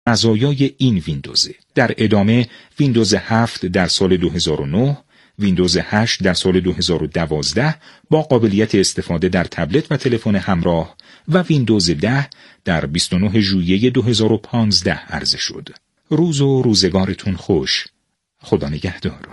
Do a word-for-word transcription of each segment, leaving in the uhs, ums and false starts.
مزایای این ویندوزه. در ادامه ویندوز هفت در سال دو هزار و نه، ویندوز هشت در سال دو هزار و دوازده با قابلیت استفاده در تبلت و تلفن همراه و ویندوز ده در بیست و نه ژوئیه دو هزار و پانزده عرضه شد. روز و روزگارتون خوش. خدا نگهدار.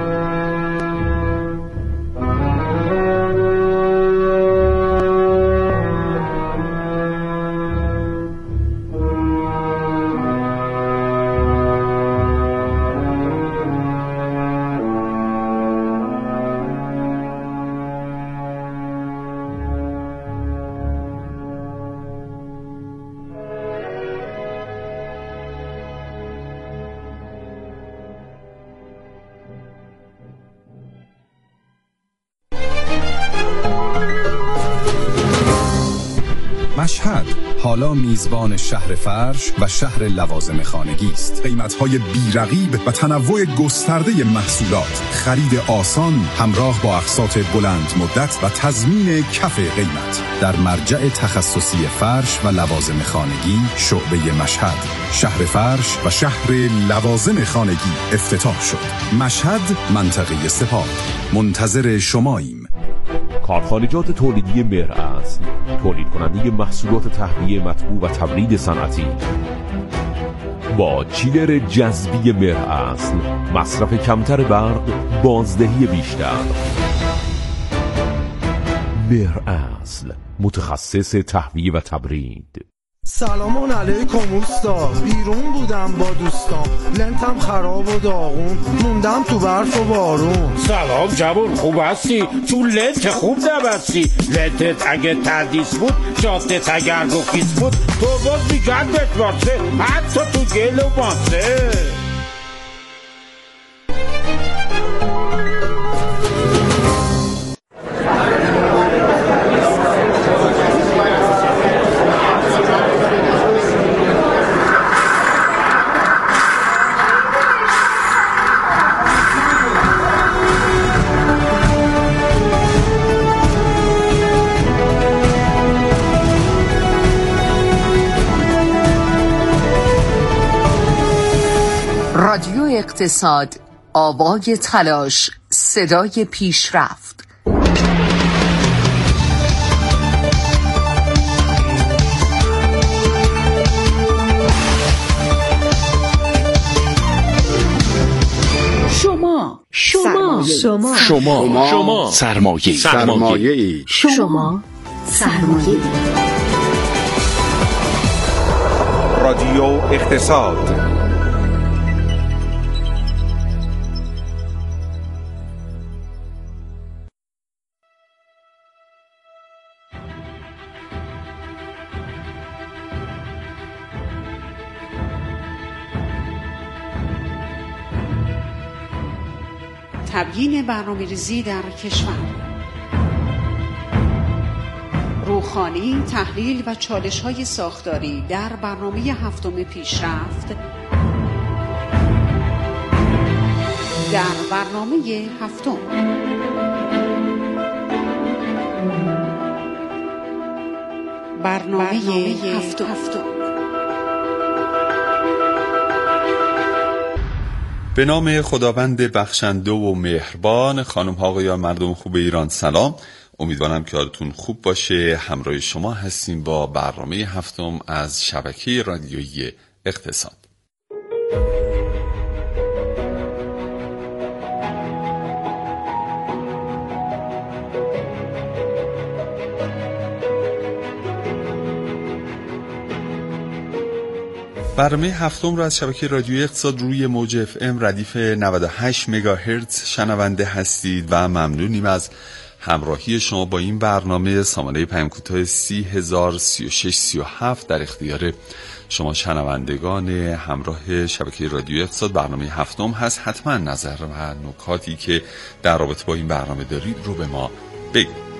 مشهد حالا میزبان شهر فرش و شهر لوازم خانگی است. قیمت‌های بی‌رقیب و تنوع گسترده محصولات، خرید آسان همراه با اقساط بلند مدت و تضمین کف قیمت. در مرجع تخصصی فرش و لوازم خانگی شعبه مشهد، شهر فرش و شهر لوازم خانگی افتتاح شد. مشهد، منطقه سپاه. منتظر شماییم. کارخانجات تولیدی مهراصل، تولید کننده محصولات تهویه مطبوع و تبرید صنعتی. با چیلر جذبی مهراصل، مصرف کمتر برق، بازدهی بیشتر. مهراصل، متخصص تهویه و تبرید. سلام علیکم اوستا، بیرون بودم با دوستام، لنتم خراب و داغون، موندم تو برف و بارون. سلام جوون، خوب هستی؟ تو لنت خوب نبستی. لنتت اگه تردیس بود، جادت اگر رخیص بود، تو باز میگردت واسه حتی تو گل و ماسه. رادیو اقتصاد، آوای تلاش، صدای پیشرفت. شما شما شما شما شما سرمایه سرمایه شما سرمایه. رادیو اقتصاد. تبیین برنامه‌ریزی در کشور، روخانی، تحلیل و چالش‌های ساختاری در برنامه هفتم پیشرفت. در برنامه هفتم برنامه هفتم هفتم به نام خداوند بخشنده و مهربان. خانم ها آقایان، مردم خوب ایران، سلام. امیدوارم که حالتون خوب باشه. همراه شما هستیم با برنامه هفتم از شبکه رادیویی اقتصاد. برنامه هفتم رو از شبکه رادیویی اقتصاد روی موج اف ام ردیف نود و هشت مگاهرتز شنونده هستید و ممنونیم از همراهی شما با این برنامه. سامانه پیام کوتاه سی هزار سی و شش سی و هفت در اختیار شما شنوندگان همراه شبکه رادیویی اقتصاد برنامه هفتم هست. حتما نظر و نکاتی که در رابطه با این برنامه دارید رو به ما بگید.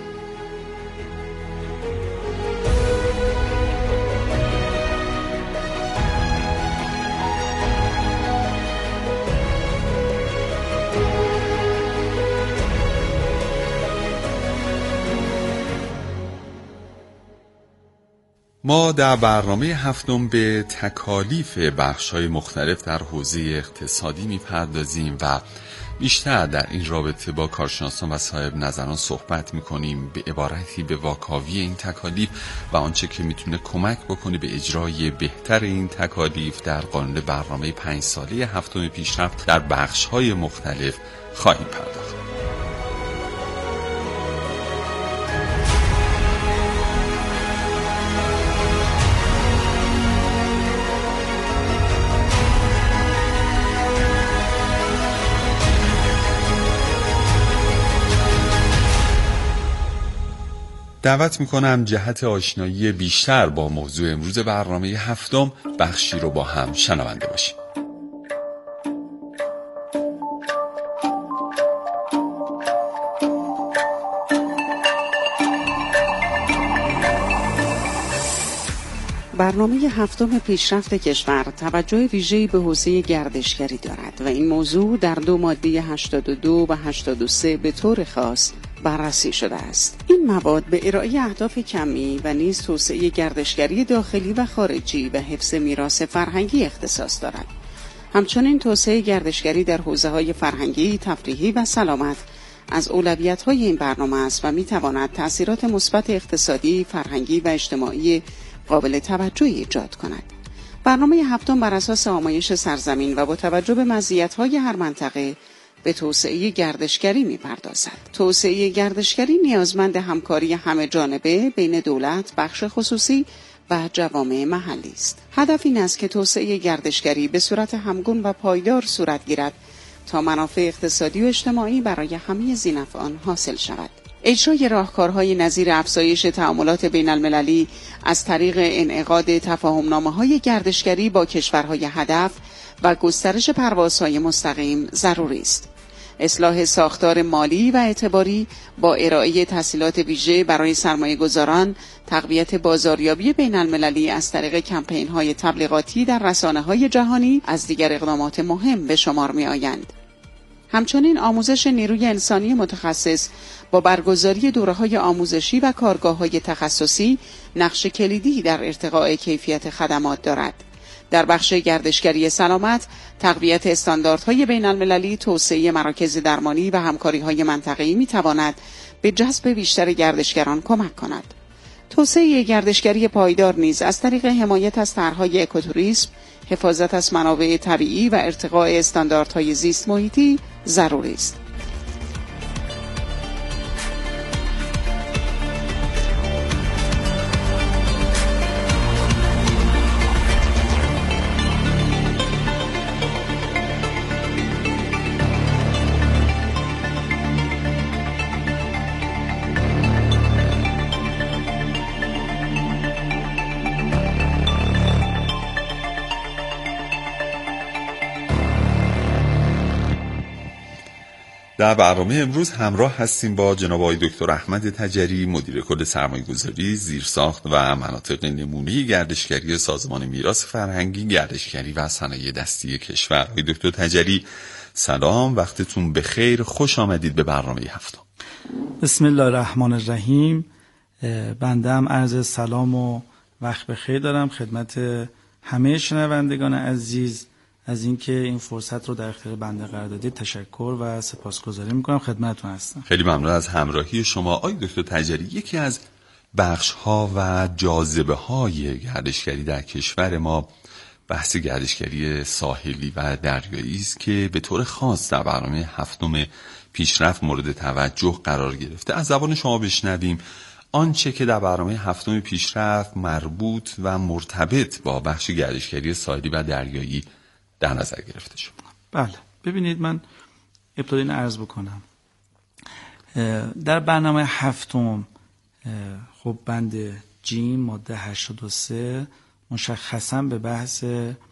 ما در برنامه هفتم به تکالیف بخش‌های مختلف در حوزه اقتصادی می‌پردازیم و بیشتر در این رابطه با کارشناسان و صاحب نظران صحبت می‌کنیم، به عبارتی به واکاوی این تکالیف و آنچه که می‌تونه کمک بکنه به اجرای بهتر این تکالیف در قانون برنامه پنج ساله هفتم پیشرفت در بخش‌های مختلف خواهیم پرداخت. دعوت میکنم جهت آشنایی بیشتر با موضوع امروز برنامه هفتم بخشی رو با هم شنونده باشیم. برنامه هفتم پیشرفت کشور توجه ویژه‌ای به حوزه گردشگری دارد و این موضوع در دو ماده هشتاد و دو و هشتاد و سه به طور خاص بررسی شده است. این مواد به ارائه اهداف کمی و نیز توسعه گردشگری داخلی و خارجی و حفظ میراث فرهنگی اختصاص دارد. همچنین توسعه گردشگری در حوزه‌های فرهنگی، تفریحی و سلامت از اولویت‌های این برنامه است و می‌تواند تأثیرات مثبت اقتصادی، فرهنگی و اجتماعی قابل توجهی ایجاد کند. برنامه هفتم بر اساس آمایش سرزمین و با توجه به مزیت‌های هر منطقه به توسعه گردشگری می‌پردازد. توسعه گردشگری نیازمند همکاری همه جانبه بین دولت، بخش خصوصی و جوامع محلی است. هدف این است که توسعه گردشگری به صورت همگون و پایدار صورت گیرد تا منافع اقتصادی و اجتماعی برای همه ذی‌نفعان حاصل شود. اجرای راهکارهای نظیر افزایش تعاملات بین المللی از طریق انعقاد تفاهمنامه‌های گردشگری با کشورهای هدف و گسترش پروازهای مستقیم ضروری است. اصلاح ساختار مالی و اعتباری با ارائه تسهیلات ویژه برای سرمایه‌گذاران، تقویت بازاریابی بین المللی از طریق کمپین‌های تبلیغاتی در رسانه‌های جهانی از دیگر اقدامات مهم به شمار می‌آیند. همچنین آموزش نیروی انسانی متخصص با برگزاری دوره‌های آموزشی و کارگاه‌های تخصصی نقش کلیدی در ارتقاء کیفیت خدمات دارد. در بخش گردشگری سلامت، تقویت استانداردهای بین المللی، توسعه مراکز درمانی و همکاری‌های منطقه‌ای می‌تواند به جذب بیشتر گردشگران کمک کند. توسعه گردشگری پایدار نیز از طریق حمایت از طرح‌های اکوتوریسم، حفاظت از منابع طبیعی و ارتقاء استانداردهای زیست محیطی ضروری است. در برنامه امروز همراه هستیم با جناب آقای دکتر احمد تجری، مدیر کل سرمایه‌گذاری، زیرساخت و مناطق نمونه‌ای گردشگری سازمان میراث فرهنگی، گردشگری و صنایع دستی کشور. آقای دکتر تجری سلام، وقتتون بخیر، خوش آمدید به برنامه هفتم. بسم الله الرحمن الرحیم. بنده هم عرض سلام و وقت بخیر دارم خدمت همه شنوندگان عزیز از اینکه این فرصت رو در اختیار بنده قرار دادید. تشکر و سپاسگزاری میکنم، خدمتتون هستم. خیلی ممنون از همراهی شما. آقای دکتر تجری، یکی از بخش‌ها و جاذبه‌های گردشگری در کشور ما بحث گردشگری ساحلی و دریایی است که به طور خاص در برنامه هفتم پیشرفت مورد توجه قرار گرفته. از زبان شما بشنویم آنچه که در برنامه هفتم پیشرفت مربوط و مرتبط با بخش گردشگری ساحلی و دریایی در نظر گرفته شد. بله، ببینید من ابتدا این عرض بکنم. در برنامه هفتم خب بند جیم ماده هشتاد و سه مشخصا به بحث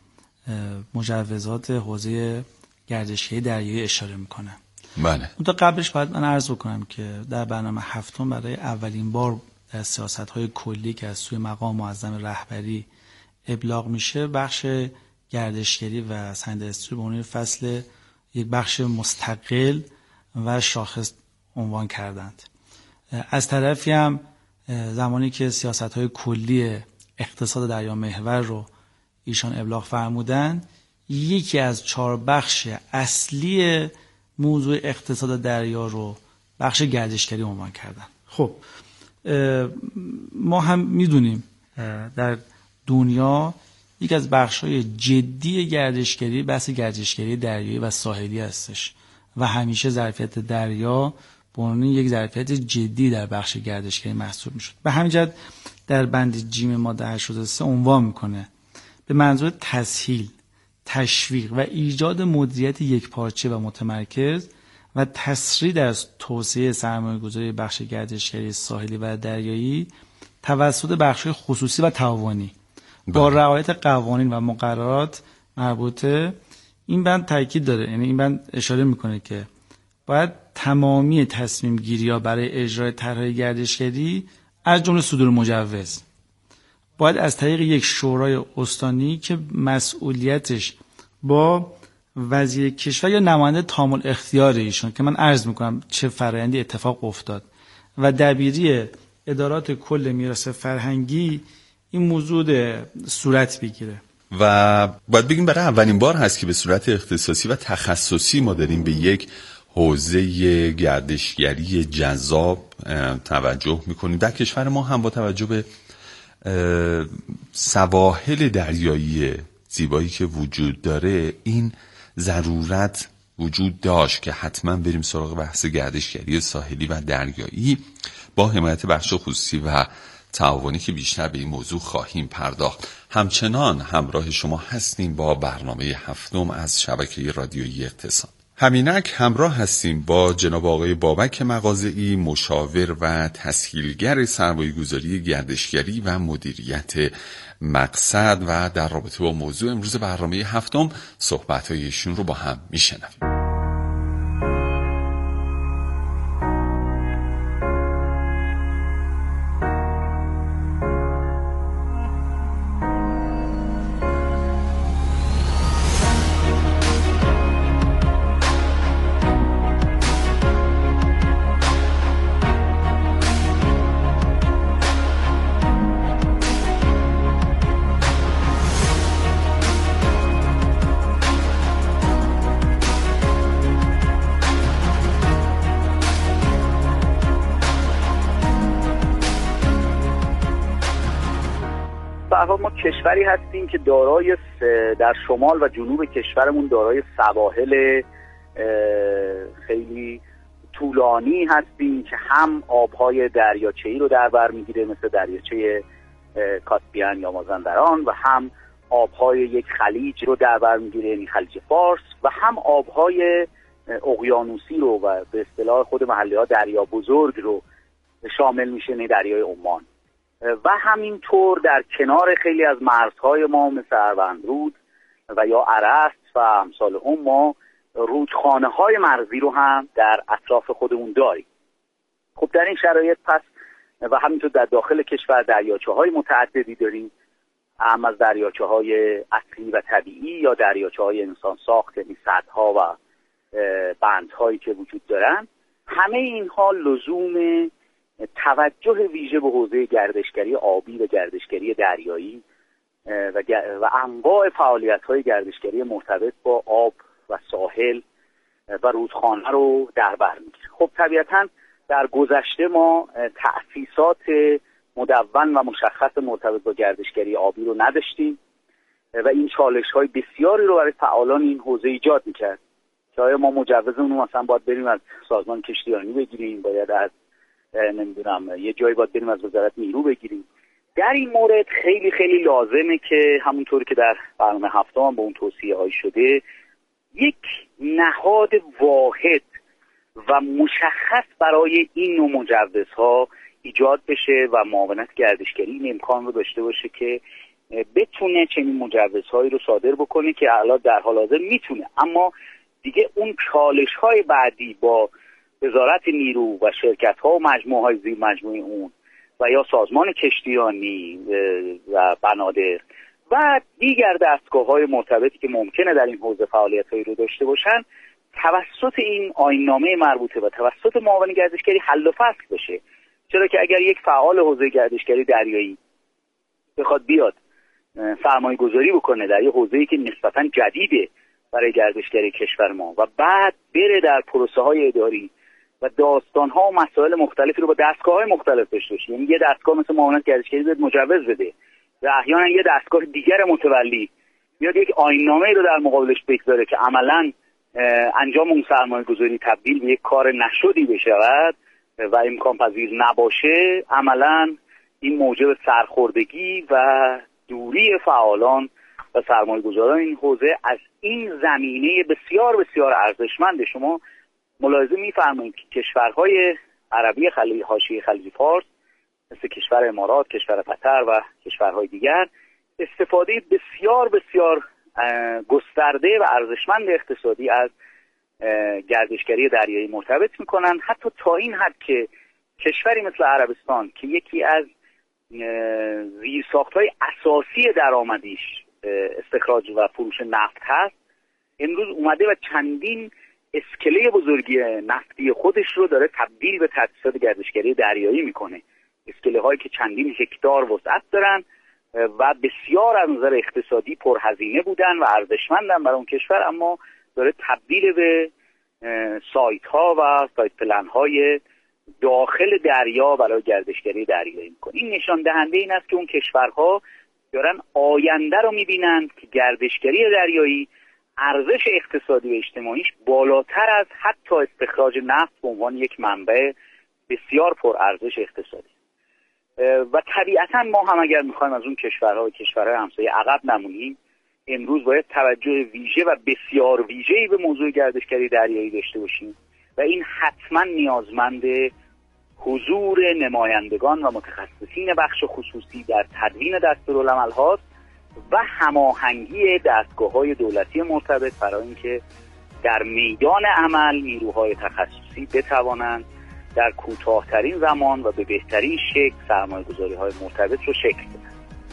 مجوزات حوزه گردشگری دریایی اشاره میکنه. بله. اون تا قبلش باید من عرض بکنم که در برنامه هفتم برای اولین بار در سیاست‌های کلی که از سوی مقام معظم رهبری ابلاغ میشه، بخش گردشگری و صنعت‌دستی به عنوان فصل یک بخش مستقل و شاخص عنوان کردند. از طرفی هم زمانی که سیاست‌های کلی اقتصاد دریا محور رو ایشان ابلاغ فرمودن، یکی از چهار بخش اصلی موضوع اقتصاد دریا رو بخش گردشگری عنوان کردن. خب ما هم میدونیم در دنیا یک از بخش‌های جدی گردشگری بحث گردشگری دریایی و ساحلی هستش و همیشه ظرفیت دریا به عنوان یک ظرفیت جدی در بخش گردشگری محسوب میشد. به همین جهت در بند جیم ماده هشتاد و سه عنوان میکنه به منظور تسهیل، تشویق و ایجاد مدیریت یکپارچه و متمرکز و تسریع در توسعه سرمایه‌گذاری بخش گردشگری ساحلی و دریایی توسط بخش‌های خصوصی و تعاونی با رعایت قوانین و مقررات مربوطه. این بند تاکید داره، یعنی این بند اشاره میکنه که باید تمامی تصمیم گیری‌ها برای اجرای طرح‌های گردشگری از جمله صدور مجوز باید از طریق یک شورای استانی که مسئولیتش با وزیر کشور یا نماینده تامل اختیار ایشون که من عرض میکنم چه فرآیندی اتفاق افتاد و دبیری ادارات کل میراث فرهنگی این موضوع صورت بگیره. و باید بگیم برای اولین بار هست که به صورت اختصاصی و تخصصی ما داریم به یک حوزه گردشگری جذاب توجه میکنیم در کشور ما هم با توجه به سواحل دریایی زیبایی که وجود داره این ضرورت وجود داشت که حتما بریم سراغ بحث گردشگری ساحلی و دریایی با حمایت بخش خصوصی و تعاونی که بیشتر به این موضوع خواهیم پرداخت. همچنان همراه شما هستیم با برنامه هفتم از شبکه رادیویی اقتصاد. همینک همراه هستیم با جناب آقای بابک مغازئی، مشاور و تسهیلگر سرمایه‌گذاری گردشگری و مدیریت مقصد، و در رابطه با موضوع امروز برنامه هفتم صحبت‌های ایشون رو با هم میشنویم. ما کشوری هستیم که دارای در شمال و جنوب کشورمون دارای سواحل خیلی طولانی هستیم که هم آبهای دریاچه‌ای رو در بر میگیره مثل دریاچه کاسپیان یا مازندران و هم آبهای یک خلیج رو در بر میگیره یعنی خلیج فارس و هم آبهای اقیانوسی رو و به اصطلاح خود محلی‌ها دریا بزرگ رو شامل میشه یعنی دریای عمان و همینطور در کنار خیلی از مرزهای ما مثل اروندرود و یا ارست و امثال هم ما رودخانه های مرزی رو هم در اطراف خودمون داریم. خب در این شرایط پس و همینطور در داخل کشور دریاچه های متعددی داریم، هم از دریاچه های اصلی و طبیعی یا دریاچه های انسان ساخت یعنی سدها و بندهایی که وجود دارن. همه اینها لزوم توجه ویژه به حوزه گردشگری آبی و گردشگری دریایی و, و انواع فعالیت‌های گردشگری مرتبط با آب و ساحل و رودخانه رو در بر می‌گیره. خب طبیعتاً در گذشته ما تأسیسات مدون و مشخص مرتبط با گردشگری آبی رو نداشتیم و این چالش‌های بسیاری رو برای فعالان این حوزه ایجاد می‌کرد که آیا ما مجوزمون رو مثلا باید بریم از سازمان کشتیرانی بگیریم، باید از نمیدونم یه جایی باید بریم از وزارت نیرو بگیریم. در این مورد خیلی خیلی لازمه که همونطوری که در برنامه هفتم هم به اون توصیه هایی شده یک نهاد واحد و مشخص برای این نوع مجوزها ایجاد بشه و معاونت گردشگری این امکان رو داشته باشه که بتونه چنین مجوزهایی رو صادر بکنه که الان در حال حاضر میتونه، اما دیگه اون چالش های بعدی با وزارت نیرو و شرکت ها و مجموعه های زیر مجموعه اون و یا سازمان کشتیرانی و بنادر و دیگر دستگاه های مرتبطی که ممکنه در این حوزه فعالیت هایی رو داشته باشن توسط این آیین‌نامه مربوطه و توسط معاون گردشگری حل و فصل بشه. چرا که اگر یک فعال حوزه گردشگری دریایی بخواد بیاد سرمایه گذاری بکنه در یه حوزه‌ای که نسبتاً جدیده برای گردشگری کشور ما و بعد بره در پروسه های اداری و داستان ها و مسائل مختلفی رو با دستگاه های مختلف داشته باشه، یعنی یه دستگاه مثل معاونت گردشگری بیاد مجوز بده و احیانا یه دستگاه دیگر متولی بیاد یک آیین‌نامه رو در مقابلش بگذاره که عملاً انجام اون سرمایه گذاری تبدیل به یک کار نشدی بشود و امکان پذیر نباشه، عملاً این موجب سرخوردگی و دوری فعالان و سرمایه گذاران این حوزه از این زمینه بسیار بسیار ارزشمند. شما ملاحظه می‌فرمایید که کشورهای عربی خلیج حاشیه خلیج فارس مثل کشور امارات، کشور قطر و کشورهای دیگر استفاده بسیار بسیار گسترده و ارزشمند اقتصادی از گردشگری دریایی مرتبط میکنن، حتی تا این حد که کشوری مثل عربستان که یکی از زیرساخت‌های اساسی درآمدیش استخراج و فروش نفت هست، امروز اومده و چندین اسکله بزرگی نفتی خودش رو داره تبدیل به تأسیسات گردشگری دریایی میکنه، اسکله هایی که چندین هکتار وسعت دارن و بسیار از نظر اقتصادی پرهزینه بودن و ارزشمندن برای اون کشور، اما داره تبدیل به سایت ها و سایت پلن های داخل دریا برای گردشگری دریایی میکنه. این نشان دهنده این است که اون کشورها دارن آینده رو میبینند که گردشگری دریایی ارزش اقتصادی و اجتماعیش بالاتر از حتی استخراج نفت به عنوان یک منبع بسیار پر ارزش اقتصادی. و طبیعتا ما هم اگر میخوایم از اون کشورها و کشورهای همسایه عقب نمونیم، امروز باید توجه ویژه و بسیار ویژه‌ای به موضوع گردشگری دریایی داشته باشیم و این حتما نیازمند حضور نمایندگان و متخصصین بخش خصوصی در تدوین دستورالعمل هاست و هماهنگی دستگاه‌های دولتی مرتبط برای اینکه در میدان عمل نیروهای تخصصی بتوانند در کوتاه‌ترین زمان و به بهترین شکل سرمایه‌گذاری‌های مرتبط رو شکل بدن.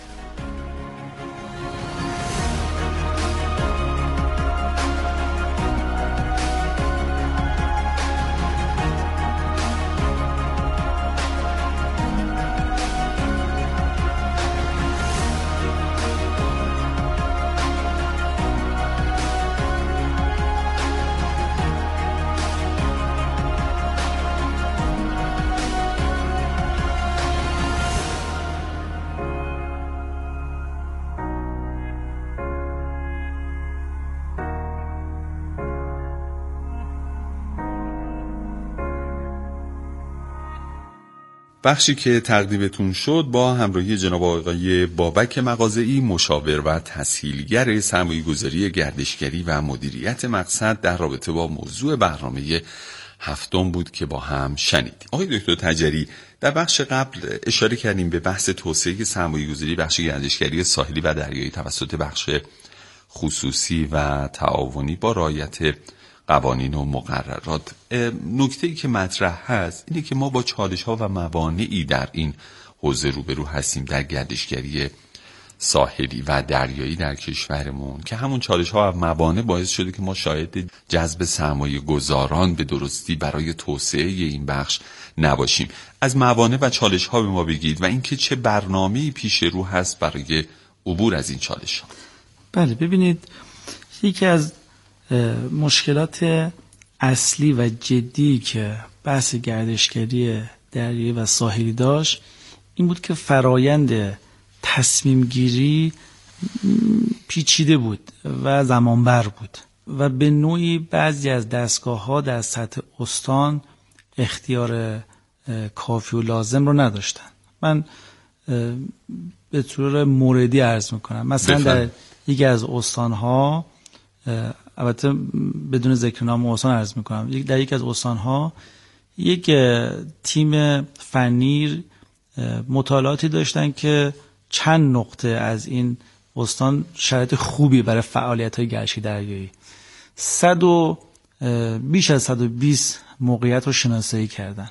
بخشی که تقدیمتون شد با همراهی جناب آقای بابک مغازئی، مشاور و تسهیلگر سرمایه‌گذاری گردشگری و مدیریت مقصد، در رابطه با موضوع برنامه هفتم بود که با هم شنیدیم. آقای دکتر تجری، در بخش قبل اشاره کردیم به بحث توسعه سرمایه‌گذاری بخش گردشگری ساحلی و دریایی توسط بخش خصوصی و تعاونی با رعایت قوانین و مقررات. نکته‌ای که مطرح هست اینه که ما با چالش‌ها و موانعی در این حوزه روبرو هستیم در گردشگری ساحلی و دریایی در کشورمون که همون چالش‌ها و موانع باعث شده که ما شاهد جذب سرمایه گذاران به درستی برای توسعه این بخش نباشیم. از موانع و چالش‌ها به ما بگید و اینکه چه برنامه‌ای پیش رو هست برای عبور از این چالش‌ها. بله، ببینید یکی از مشکلات اصلی و جدی که بحث گردشگری دریایی و ساحلی داشت این بود که فرایند تصمیم گیری پیچیده بود و زمانبر بود و به نوعی بعضی از دستگاه ها در سطح استان اختیار کافی و لازم رو نداشتن. من به طور موردی عرض میکنم، مثلا در یکی از استان ها، البته بدون ذکر نام استان عرض میکنم، در یک از استان‌ها یک تیم فنی مطالعاتی داشتن که چند نقطه از این استان شرایط خوبی برای فعالیت‌های گردشگری دریایی، صد و بیش از صد و بیست موقعیت رو شناسایی کردن.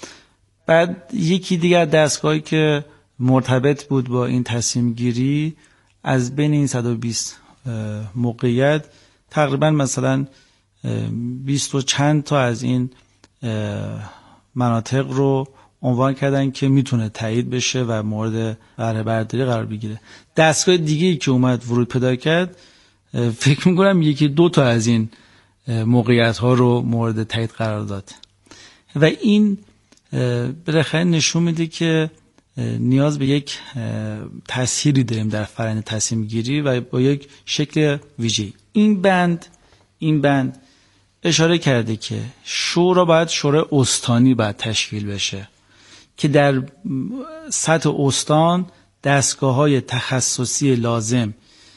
بعد یکی دیگر دستگاهی که مرتبط بود با این تصمیم گیری، از بین این صد و بیست موقعیت تقریبا مثلا بیست و چند تا از این مناطق رو عنوان کردن که میتونه تایید بشه و مورد بهره برداری قرار بگیره. دستگاه دیگه‌ای که اومد ورود پیدا کرد فکر میکنم یکی دو تا از این موقعیت ها رو مورد تایید قرار داد و این بالاخره نشون میده که نیاز به یک تسهیلی داریم در فرآیند تصمیم گیری و با یک شکل ویژه‌ای. این بند این بند اشاره کرده که شورا باید شورای استانی باید تشکیل بشه که در سطح استان دستگاه‌های تخصصی لازم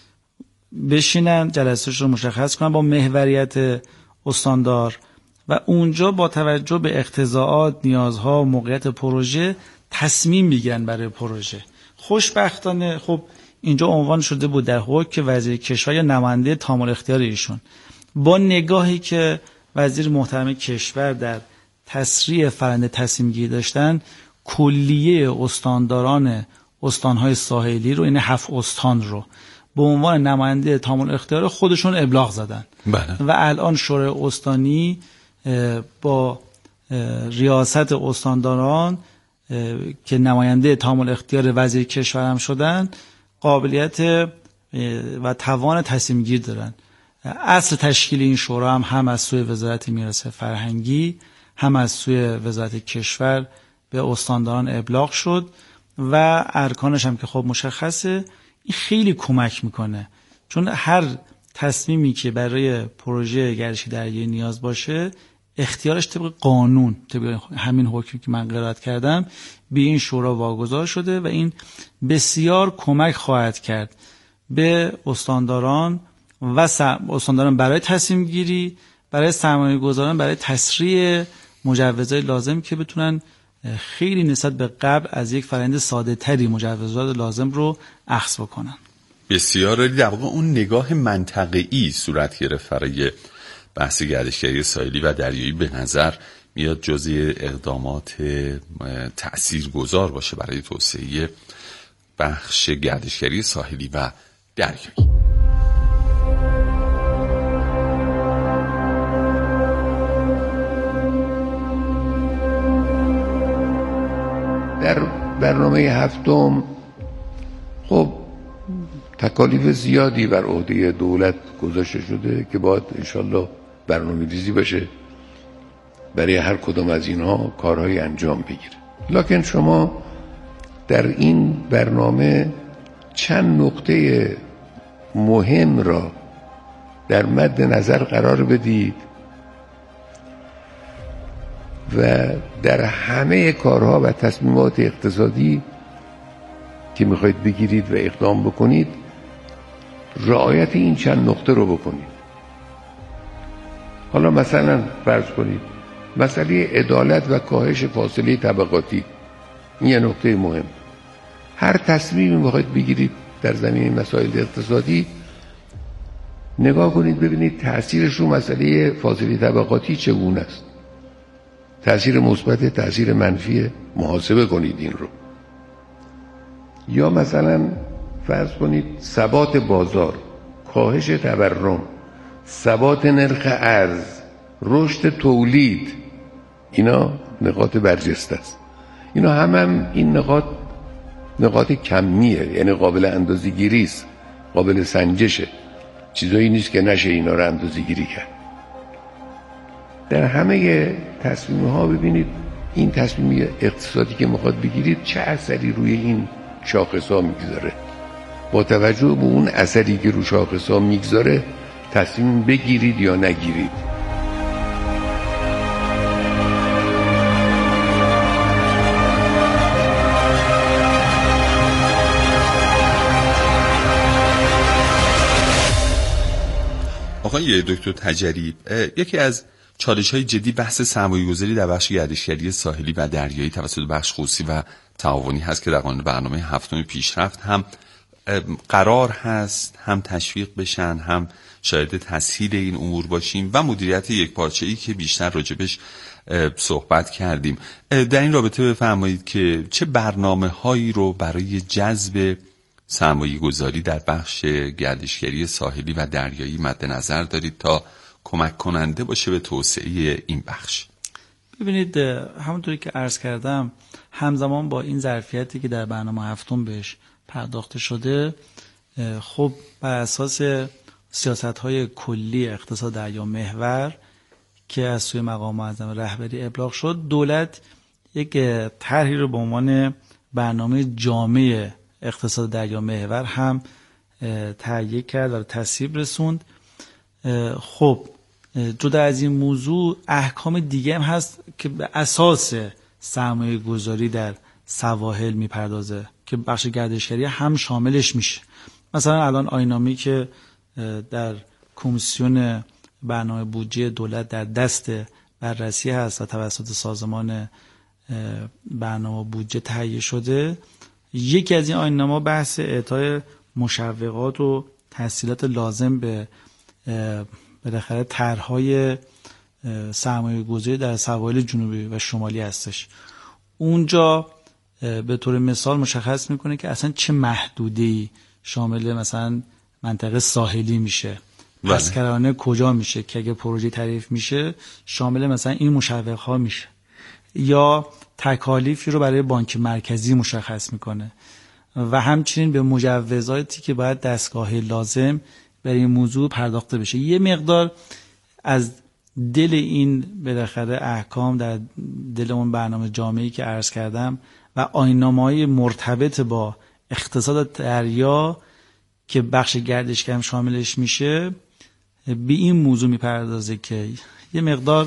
بشینن، جلسه‌اش رو مشخص کنن با محوریت استاندار و اونجا با توجه به اقتضاعات، نیازها و موقعیت پروژه تصمیم میگیرن برای پروژه. خوشبختانه خب اینجا عنوان شده بود در حکم که وزیر کشور یا نماینده تام الاختیار ایشون با نگاهی که وزیر محترم کشور در تسریع فرآیند تصمیم گیری داشتن، کلیه استانداران استانهای ساحلی رو، این هفت استان رو به عنوان نماینده تام الاختیار خودشون ابلاغ زدن. بله. و الان شورای استانی با ریاست استانداران که نماینده تام الاختیار وزیر کشور هم شدن قابلیت و توان تصمیم گیر دارن. اصل تشکیل این شورا هم هم از سوی وزارت میراث فرهنگی هم از سوی وزارت کشور به استانداران ابلاغ شد و ارکانش هم که خب مشخصه. این خیلی کمک میکنه چون هر تصمیمی که برای پروژه گردشی دریایی نیاز باشه اختیارش طبق قانون، طبق همین حکمی که من قرائت کردم به این شورا واگذار شده و این بسیار کمک خواهد کرد به استانداران و استانداران برای تصمیم گیری، برای سرمایه گذاران، برای تسریع مجوزهای لازم که بتونن خیلی نسبت به قبل از یک فرآیند ساده تری مجوزات لازم رو اخذ بکنن. بسیار در واقع اون نگاه منطقه‌ای صورت گرفت برای بحث گردشگری ساحلی و دریایی به نظر میاد جزء اقدامات تأثیرگذار باشه برای توسعه بخش گردشگری ساحلی و دریایی. در برنامه هفتم خب تکالیف زیادی بر عهده دولت گذاشته شده که باید انشالله برنامه ریزی بشه برای هر کدام از اینها کارهای انجام بگیره. لکن شما در این برنامه چند نقطه مهم را در مد نظر قرار بدید و در همه کارها و تصمیمات اقتصادی که میخواید بگیرید و اقدام بکنید رعایت این چند نقطه رو بکنید. حالا مثلا فرض کنید مسئله عدالت و کاهش فاصله طبقاتی، این یه نقطه مهم. هر تصمیمی میخواید بگیرید در زمینه مسائل اقتصادی نگاه کنید ببینید تأثیرش رو مسئله فاصله طبقاتی چگونه است، تأثیر مثبت، تأثیر منفی، محاسبه کنید این رو. یا مثلا فرض کنید ثبات بازار، کاهش تورم، ثبات نرخ ارز، رشد تولید، اینا نقاط برجسته است. اینا هم, هم این نقاط نقاط کمیه، یعنی قابل اندازه‌گیری است، قابل سنجشه، چیزایی نیست که نشه اینا رو اندازه‌گیری کرد. در همه تصمیم ها ببینید این تصمیم اقتصادی که میخواد بگیرید چه اثری روی این شاخص ها میگذاره. با توجه به اون اثری که روی شاخص ها میگذاره تصمیم بگیرید یا نگیرید. آقای دکتر تجری، یکی از چالش‌های جدی بحث سرمایه‌گذاری در بخش گردشگری ساحلی و دریایی توسط بخش خصوصی و تعاونی هست که در قانون برنامه هفتم پیشرفت هم قرار هست هم تشویق بشن، هم شاهد تسهیل این امور باشیم و مدیریت یکپارچه‌ای که بیشتر راجبش صحبت کردیم. در این رابطه بفرمایید که چه برنامه‌هایی رو برای جذب سرمایه‌گذاری در بخش گردشگری ساحلی و دریایی مد نظر دارید تا کمک کننده باشه به توسعه این بخش؟ ببینید همونطوری که عرض کردم همزمان با این ظرفیتی که در برنامه هفتم بهش پرداخته شده، خب بر اساس سیاست‌های کلی اقتصاد دریا محور که از سوی مقام معظم رهبری ابلاغ شد، دولت یک طرحی رو به عنوان برنامه جامع اقتصاد دریا محور هم تهیه کرد و تصویب رسوند. خب جدا از این موضوع احکام دیگه هم هست که به اساس سرمایه گذاری در سواحل میپردازه که بخش گردشگری هم شاملش میشه. مثلا الان آیین‌نامه‌ای که در کمیسیون برنامه بودجه دولت در دست بررسی هست و توسط سازمان برنامه بودجه تهیه شده، یکی از این آیین‌نامه‌ها بحث اعطای مشوقات و تسهیلات لازم به بالاخره طرح‌های سرمایه‌گذاری در سواحل جنوبی و شمالی هستش. اونجا به طور مثال مشخص میکنه که اصلا چه محدوده‌ای شامل مثلا منطقه ساحلی میشه، پسکرانه کجا میشه که اگه پروژه تعریف میشه شامل مثلا این مشوق‌ها میشه، یا تکالیفی رو برای بانک مرکزی مشخص میکنه و همچنین به مجوزاتی که باید دستگاه لازم برای این موضوع پرداخته بشه. یه مقدار از دل این بالاخره احکام در دل اون برنامه جامعی که عرض کردم و آیین‌نامه‌های مرتبط با اقتصاد دریا که بخش گردشگری هم شاملش میشه به این موضوع میپردازه که یه مقدار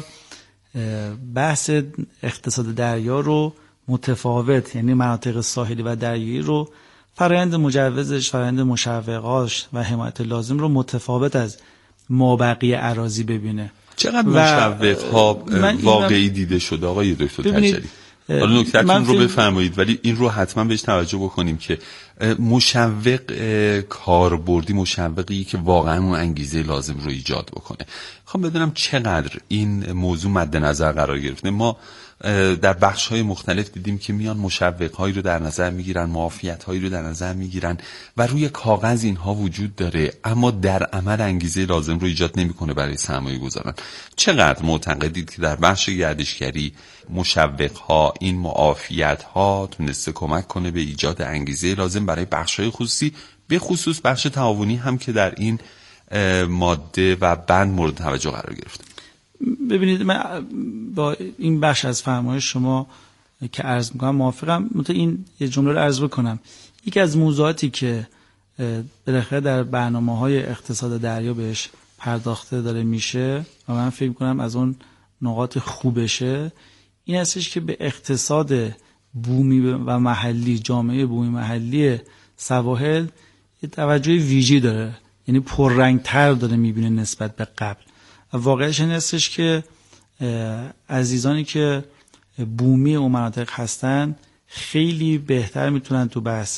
بحث اقتصاد دریا رو متفاوت، یعنی مناطق ساحلی و دریایی رو فرآیند مجوزش، فرآیند مشوقاش و حمایت لازم رو متفاوت از مابقی اراضی ببینه. چقدر مشوق‌ها واقعی دیده شده آقای دکتر تجری؟ حالا نکته‌تون رو بفرمایید، ولی این رو حتما بهش توجه بکنیم که مشوق کاربردی مشوقی که واقعا اون انگیزه لازم رو ایجاد بکنه. خب بدونم چقدر این موضوع مد نظر قرار گرفته. ما در بخش‌های مختلف دیدیم که میان مشوق‌هایی رو در نظر میگیرن، معافیت‌هایی رو در نظر میگیرن و روی کاغذ اینها وجود داره، اما در عمل انگیزه لازم رو ایجاد نمی‌کنه برای سرمایه گذاران. چقدر معتقدید که در بخش گردشگری مشوق‌ها، این معافیت‌ها تونسته کمک کنه به ایجاد انگیزه لازم برای بخش‌های خصوصی، به خصوص بخش تعاونی هم که در این ماده و بند مورد توجه قرار گرفته؟ ببینید، من با این بخش از فرمایش شما که عرض میکنم موافقم. مثلا این یه جمله رو عرض بکنم. یکی از موضوعاتی که بالاخره در برنامه‌های اقتصاد دریا بهش پرداخته داره میشه و من فکر میکنم از اون نقاط خوبشه این هستش که به اقتصاد بومی و محلی، جامعه بومی محلی سواحل یه توجه ویژه‌ای داره، یعنی پررنگ‌تر داره میبینه نسبت به قبل. واقعش این هستش که عزیزانی که بومی اون مناطق هستن خیلی بهتر میتونن تو بحث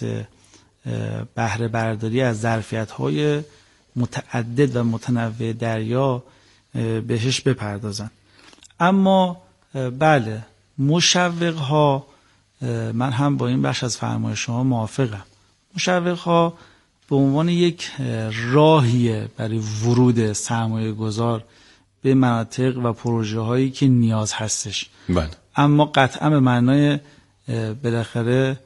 بهره برداری از ظرفیت‌های متعدد و متنوع دریا بهش بپردازن. اما بله، مشوق‌ها، من هم با این بخش از فرمایش شما موافقم. مشوق‌ها به عنوان یک راهیه برای ورود سرمایه گذار به مناطق و پروژه هایی که نیاز هستش. بله. اما قطعا به معنای بالاخره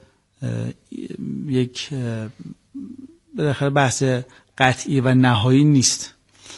یک بالاخره بحث قطعی و نهایی نیست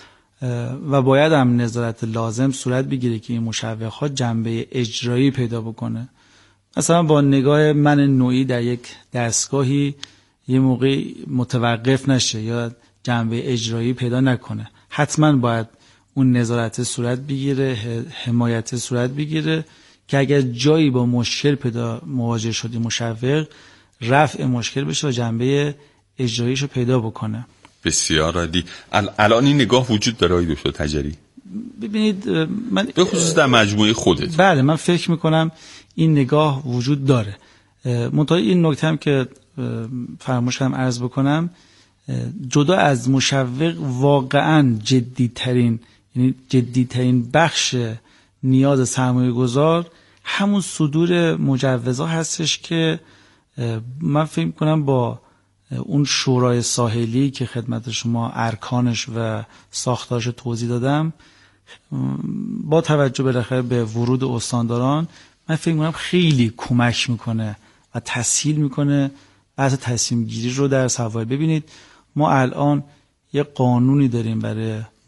و باید هم نظارت لازم صورت بگیره که این مشوق‌ها جنبه اجرایی پیدا بکنه. مثلا با نگاه من نوعی در یک دستگاهی یه موقعی متوقف نشه یا جنبه اجرایی پیدا نکنه. حتما باید اون نظارت صورت بگیره، حمایت صورت بگیره که اگر جایی با مشکل پیدا مواجه شدی مشوق، رفع مشکل بشه و جنبه اجراییشو پیدا بکنه. بسیار عالی. الان این نگاه وجود داره آقای دکتر تجری؟ ببینید، من به خصوص در مجموعه خودت. بله، من فکر میکنم این نگاه وجود داره. منتها این نکته هم که فراموش کردم عرض بکنم، جدا از مشوق واقعا جدیترین یعنی جدیترین بخش نیاز سرمایه گذار همون صدور مجوزها هستش که من فکر کنم با اون شورای ساحلی که خدمت شما ارکانش و ساختارش توضیح دادم با توجه بالاخره به ورود استانداران من فکر می‌کنم خیلی کمک میکنه و تسهیل میکنه بحث تصمیم گیری رو در سوال. ببینید ما الان یه قانونی داریم برای